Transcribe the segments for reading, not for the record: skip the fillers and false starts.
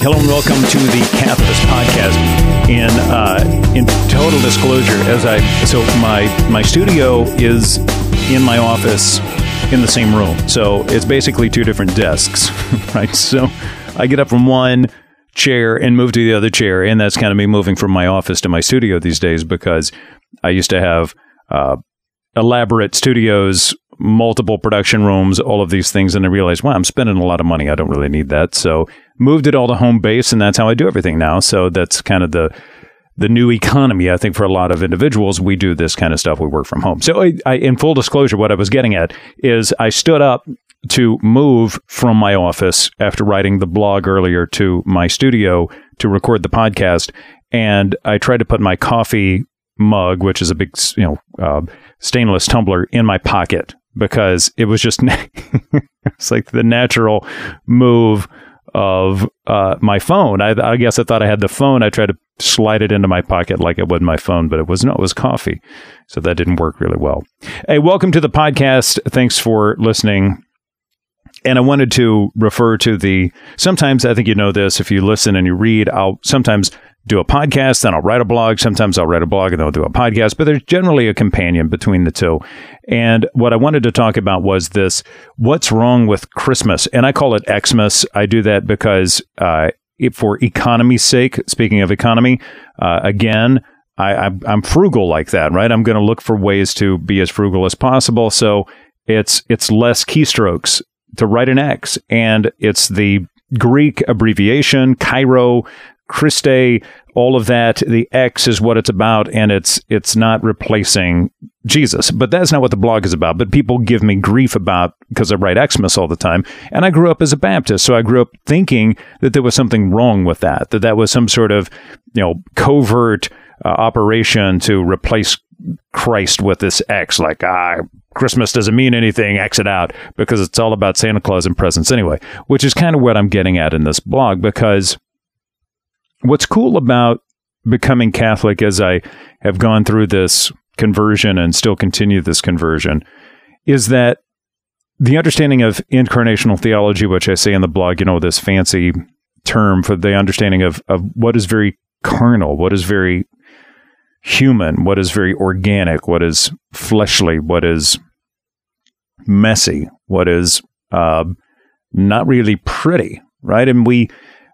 Hello and welcome to the Catholicist Podcast. In total disclosure, my studio is in my office in the same room, so it's basically two different desks, right? So I get up from one chair and move to the other chair, and that's kind of me moving from my office to my studio these days, because I used to have elaborate studios, multiple production rooms, all of these things, and I realized, wow, I'm spending a lot of money. I don't really need that. So moved it all to home base, and that's how I do everything now. So that's kind of the new economy. I think for a lot of individuals, we do this kind of stuff. We work from home. So I in full disclosure, what I was getting at is I stood up to move from my office after writing the blog earlier to my studio to record the podcast, and I tried to put my coffee mug, which is a big, stainless tumbler, in my pocket, because it was just it's like the natural move of my phone. I guess I thought I had the phone. I tried to slide it into my pocket like it was my phone, but it was coffee. So that didn't work really well. Hey, welcome to the podcast. Thanks for listening. And I wanted to refer to sometimes, I think you know this, if you listen and you read, I'll sometimes do a podcast, then I'll write a blog. Sometimes I'll write a blog and then I'll do a podcast, but there's generally a companion between the two. And what I wanted to talk about was this: what's wrong with Christmas? And I call it Xmas. I do that because for economy's sake, speaking of economy, again, I'm frugal like that, right? I'm going to look for ways to be as frugal as possible. So it's less keystrokes to write an X, and it's the Greek abbreviation, Cairo, Christe, all of that. The X is what it's about, and it's not replacing Jesus. But that's not what the blog is about. But people give me grief about, because I write Xmas all the time. And I grew up as a Baptist, so I grew up thinking that there was something wrong with that was some sort of covert operation to replace Christ with this X, like Christmas doesn't mean anything, X it out, because it's all about Santa Claus and presents anyway, which is kind of what I'm getting at in this blog. Because what's cool about becoming Catholic, as I have gone through this conversion and still continue this conversion, is that the understanding of incarnational theology, which I say in the blog, this fancy term for the understanding of what is very carnal, what is very human, what is very organic, what is fleshly, what is messy, what is not really pretty, right? And we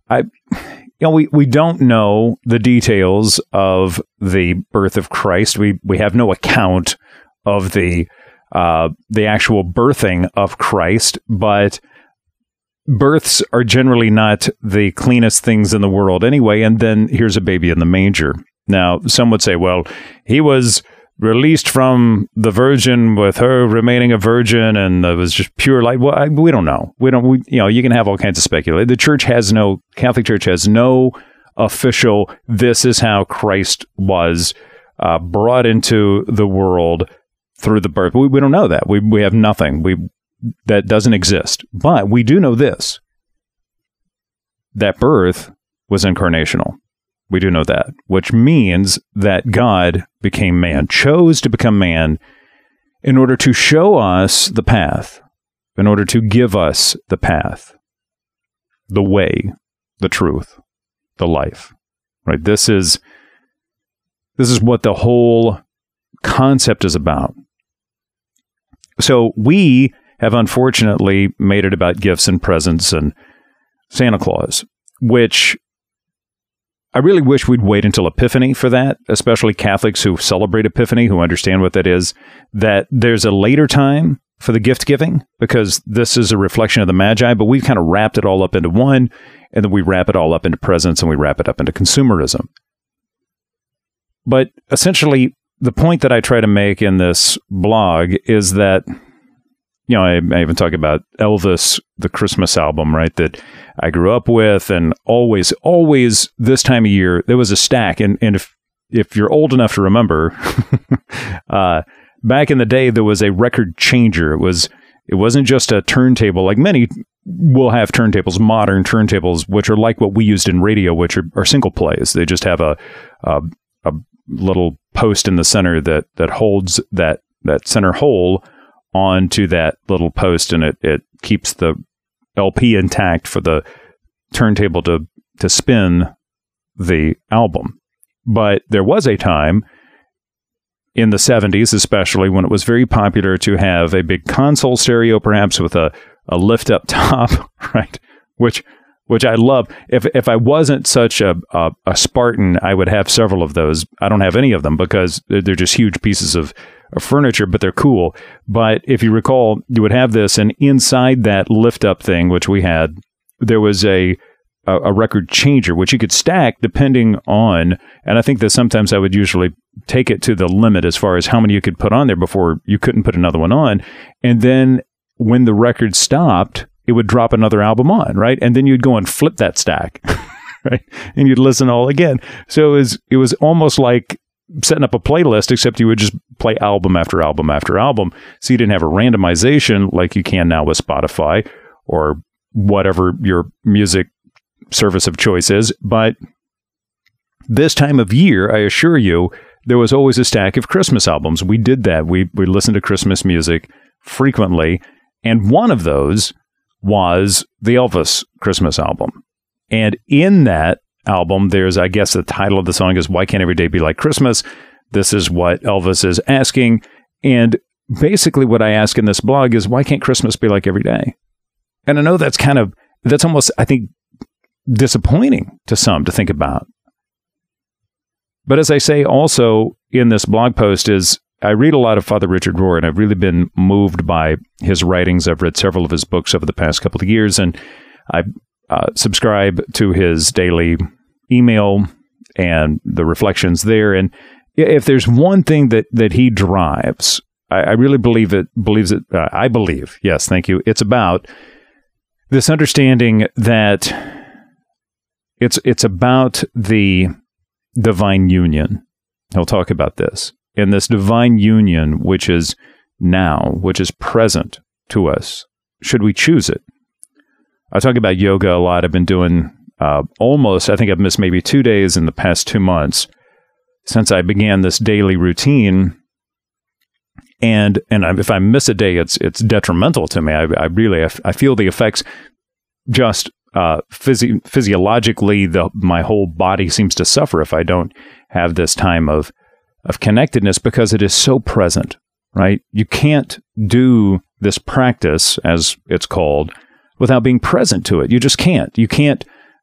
don't know the details of the birth of Christ. We have no account of the actual birthing of Christ, but births are generally not the cleanest things in the world anyway. And then here's a baby in the manger. Now, some would say, well, he was released from the Virgin with her remaining a virgin, and it was just pure light. Well, we don't know. You can have all kinds of speculation. The Catholic Church has no official, this is how Christ was brought into the world through the birth. We don't know that. We have nothing. That doesn't exist. But we do know this: that birth was incarnational. We do know that, which means that God became man, chose to become man in order to show us the path, in order to give us the path, the way, the truth, the life, right? This is what the whole concept is about. So we have unfortunately made it about gifts and presents and Santa Claus, which I really wish we'd wait until Epiphany for that, especially Catholics who celebrate Epiphany, who understand what that is, that there's a later time for the gift giving, because this is a reflection of the Magi, but we've kind of wrapped it all up into one, and then we wrap it all up into presents, and we wrap it up into consumerism. But essentially, the point that I try to make in this blog is that, I even talk about Elvis, the Christmas album, right, that I grew up with, and always this time of year, there was a stack. And if you're old enough to remember, back in the day, there was a record changer. It wasn't just a turntable, like many will have turntables, modern turntables, which are like what we used in radio, which are single plays. They just have a little post in the center that holds that center hole onto that little post, and it keeps the LP intact for the turntable to to spin the album. But there was a time in the 70s, especially, when it was very popular to have a big console stereo, perhaps with a lift up top, right? Which I love. If I wasn't such a Spartan, I would have several of those. I don't have any of them because they're just huge pieces of furniture, but they're cool. But if you recall, you would have this, and inside that lift up thing, which we had, there was a record changer, which you could stack depending on, and I think that sometimes I would usually take it to the limit as far as how many you could put on there before you couldn't put another one on. And then when the record stopped, it would drop another album on, right? And then you'd go and flip that stack, right? And you'd listen all again. So it was almost like setting up a playlist, except you would just play album after album after album. So you didn't have a randomization like you can now with Spotify or whatever your music service of choice is. But this time of year, I assure you, there was always a stack of Christmas albums. We did that. We listened to Christmas music frequently. And one of those was the Elvis Christmas album. And in that album, there's, I guess the title of the song is Why Can't Every Day Be Like Christmas? This is what Elvis is asking. And basically what I ask in this blog is, why can't Christmas be like every day? And I know that's almost, I think, disappointing to some to think about. But as I say also in this blog post is, I read a lot of Father Richard Rohr, and I've really been moved by his writings. I've read several of his books over the past couple of years, and I subscribe to his daily email and the reflections there. And if there's one thing that he drives, I really I believe, yes, thank you. It's about this understanding that it's about the divine union. He'll talk about this. And this divine union, which is now, which is present to us, should we choose it. I talk about yoga a lot. I've been doing I think I've missed maybe 2 days in the past 2 months since I began this daily routine. And if I miss a day, it's detrimental to me. I feel the effects just physiologically. My whole body seems to suffer if I don't have this time of connectedness, because it is so present, right? You can't do this practice, as it's called, without being present to it. You just can't. You can't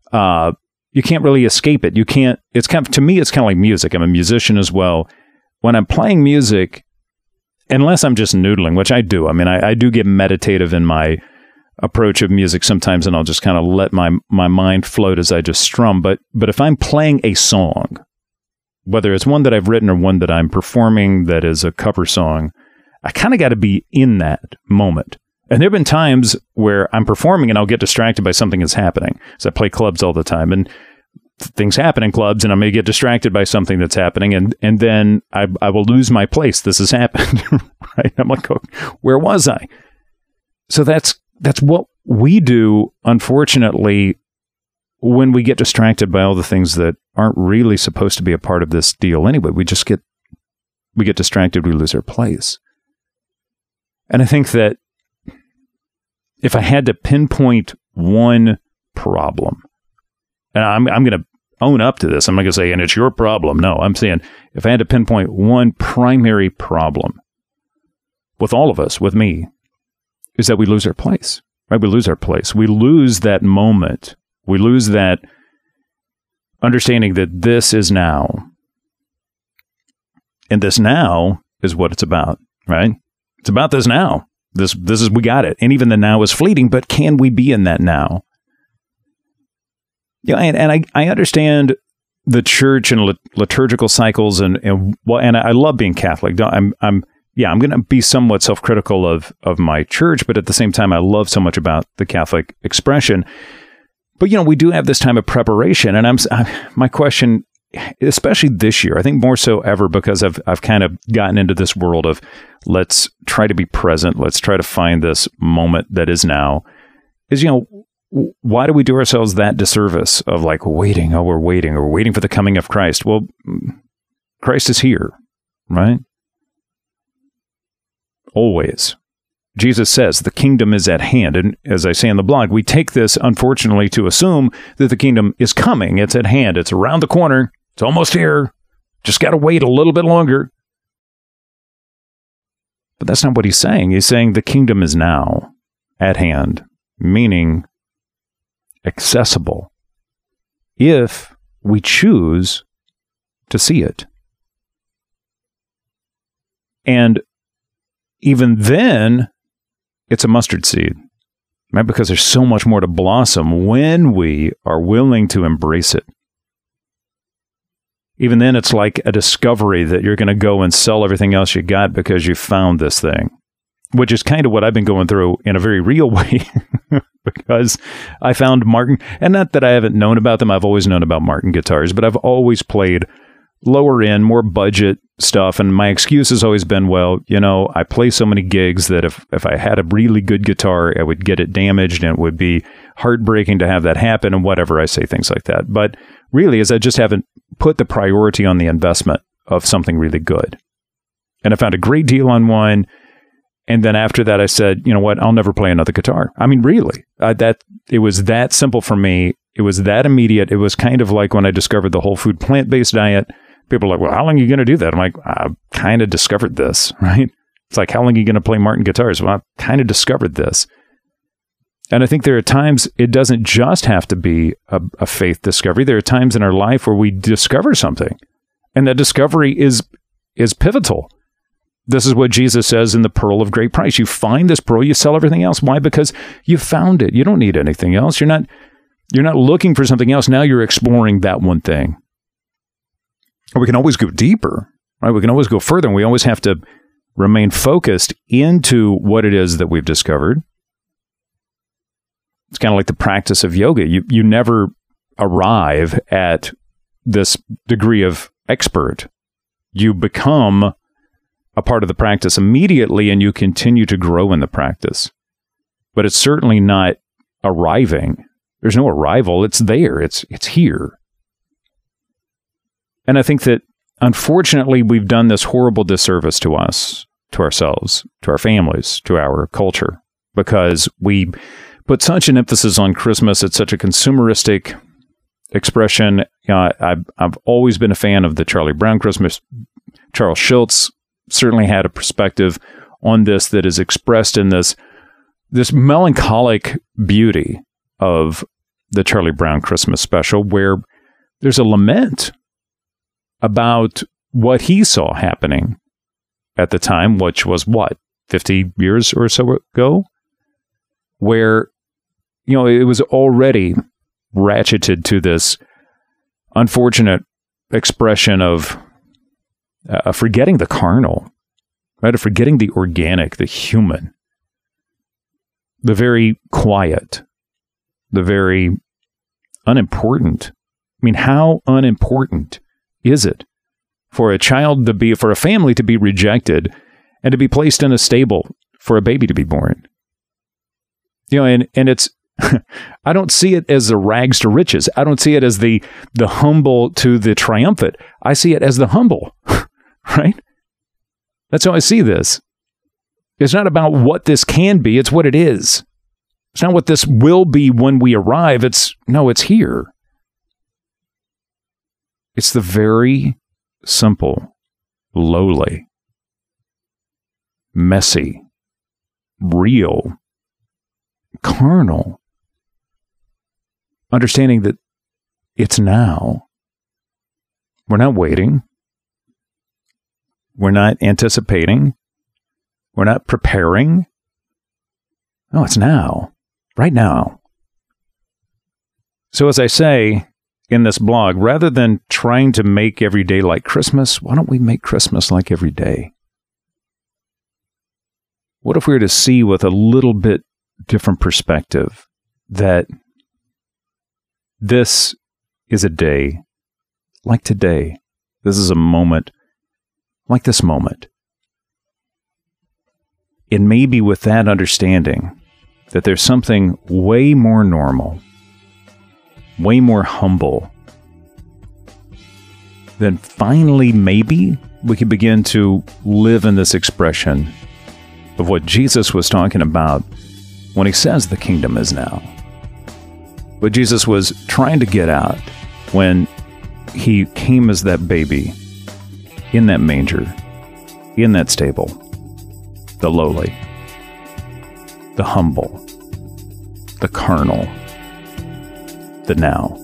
really escape it. You can't. To me, it's kind of like music. I'm a musician as well. When I'm playing music, unless I'm just noodling, which I do. I mean, I do get meditative in my approach of music sometimes, and I'll just kind of let my mind float as I just strum. But if I'm playing a song, whether it's one that I've written or one that I'm performing that is a cover song, I kind of got to be in that moment. And there have been times where I'm performing and I'll get distracted by something that's happening. So I play clubs all the time, and things happen in clubs, and I may get distracted by something that's happening, and then I will lose my place. This has happened, right? I'm like, oh, where was I? So that's what we do, unfortunately, when we get distracted by all the things that aren't really supposed to be a part of this deal anyway. We get distracted, we lose our place. And I think that if I had to pinpoint one problem, and I'm going to own up to this, I'm not going to say, and it's your problem. No, I'm saying if I had to pinpoint one primary problem with all of us, with me, is that we lose our place, right? We lose our place. We lose that moment. We lose that understanding that this is now. And this now is what it's about, right? It's about this now. This is, we got it. And even the now is fleeting, but can we be in that now? Yeah, and I understand the church and liturgical cycles, and I love being Catholic. I'm going to be somewhat self-critical of my church, but at the same time, I love so much about the Catholic expression. But we do have this time of preparation, and my question, especially this year, I think more so ever, because I've kind of gotten into this world of let's try to be present, let's try to find this moment that is now. Is why do we do ourselves that disservice of like waiting? Oh, we're waiting for the coming of Christ. Well, Christ is here, right? Always. Jesus says the kingdom is at hand. And as I say in the blog, we take this, unfortunately, to assume that the kingdom is coming. It's at hand. It's around the corner. It's almost here. Just got to wait a little bit longer. But that's not what he's saying. He's saying the kingdom is now at hand, meaning accessible, if we choose to see it. And even then, it's a mustard seed, right? Because there's so much more to blossom when we are willing to embrace it. Even then, it's like a discovery that you're going to go and sell everything else you got because you found this thing, which is kind of what I've been going through in a very real way because I found Martin, and not that I haven't known about them. I've always known about Martin guitars, but I've always played lower end, more budget stuff. And my excuse has always been, well, I play so many gigs that if I had a really good guitar, I would get it damaged and it would be heartbreaking to have that happen and whatever. I say things like that. But really, is I just haven't put the priority on the investment of something really good. And I found a great deal on one. And then after that, I said, you know what? I'll never play another guitar. I mean, really, it was that simple for me. It was that immediate. It was kind of like when I discovered the whole food plant-based diet. People are like, well, how long are you going to do that? I'm like, I've kind of discovered this, right? It's like, how long are you going to play Martin guitars? Well, I've kind of discovered this. And I think there are times it doesn't just have to be a faith discovery. There are times in our life where we discover something, and that discovery is pivotal. This is what Jesus says in the pearl of great price. You find this pearl, you sell everything else. Why? Because you found it. You don't need anything else. You're not looking for something else. Now you're exploring that one thing. Or we can always go deeper, right? We can always go further, and we always have to remain focused into what it is that we've discovered. It's kind of like the practice of yoga. You never arrive at this degree of expert. You become a part of the practice immediately, and you continue to grow in the practice. But it's certainly not arriving. There's no arrival. It's there. It's here. And I think that, unfortunately, we've done this horrible disservice to us, to ourselves, to our families, to our culture, because we put such an emphasis on Christmas. It's such a consumeristic expression. I've always been a fan of the Charlie Brown Christmas. Charles Schulz certainly had a perspective on this that is expressed in this melancholic beauty of the Charlie Brown Christmas special, where there's a lament about what he saw happening at the time, which was 50 years or so ago, where, it was already ratcheted to this unfortunate expression of forgetting the carnal, right? Of forgetting the organic, the human, the very quiet, the very unimportant. I mean, how unimportant is it for a family to be rejected and to be placed in a stable for a baby to be born? And it's, I don't see it as the rags to riches. I don't see it as the humble to the triumphant. I see it as the humble, right? That's how I see this. It's not about what this can be. It's what it is. It's not what this will be when we arrive. It's here. It's the very simple, lowly, messy, real, carnal understanding that it's now. We're not waiting. We're not anticipating. We're not preparing. No, it's now. Right now. So as I say in this blog, rather than trying to make every day like Christmas, why don't we make Christmas like every day? What if we were to see with a little bit different perspective that this is a day like today. This is a moment like this moment. And maybe with that understanding that there's something way more normal, way more humble, then finally maybe we can begin to live in this expression of what Jesus was talking about when he says the kingdom is now. What Jesus was trying to get out when he came as that baby in that manger, in that stable, the lowly, the humble, the carnal, the now.